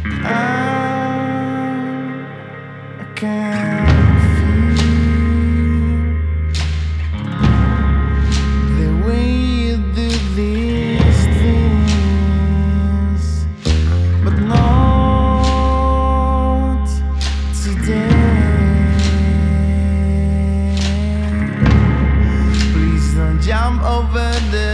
I can feel the way you do these things, but not today. Please don't jump over the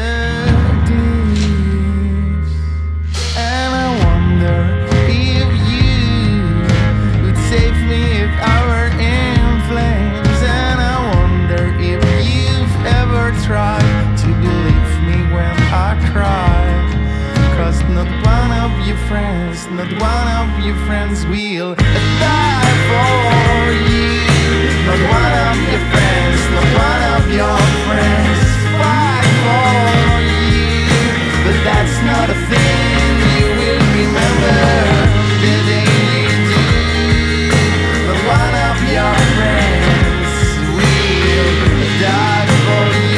cliffs. And I wonder if you would save me if I were in flames. And I wonder if you've ever tried to believe me when I cry. 'Cause not one of your friends, not one of your friends will die for you. Not one of your friends, not one of your friends fight for you. But that's not a thing you will remember the day you do. Not one of your friends will die for you.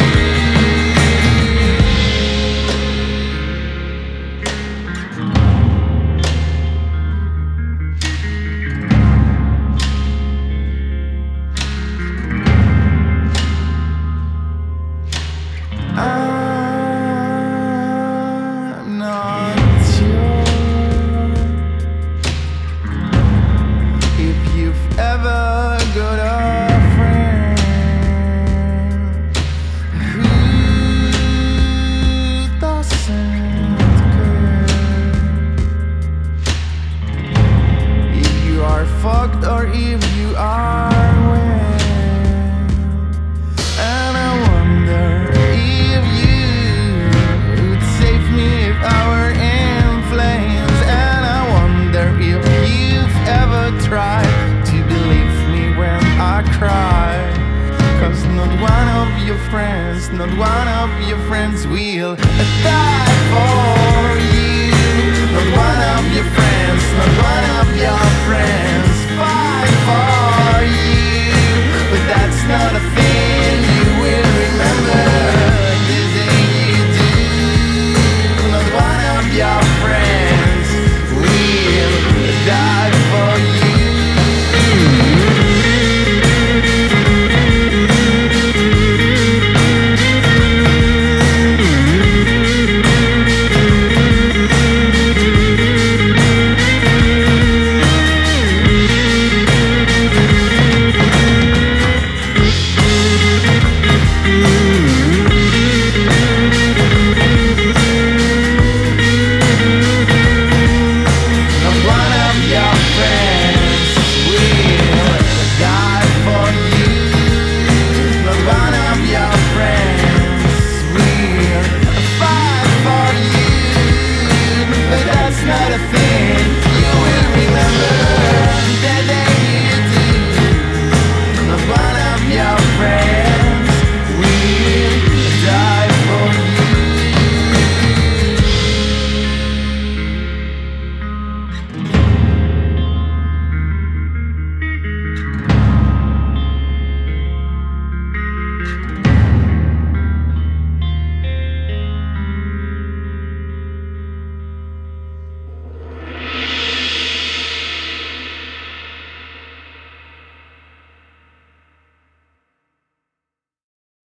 I'm not sure if you've ever got a friend who doesn't care. If you are fucked or if you are well. And I wonder if you would save me if I were in flames. And I wonder if you've ever tried to believe me when I cry. 'Cause not one of your friends, not one of your friends will die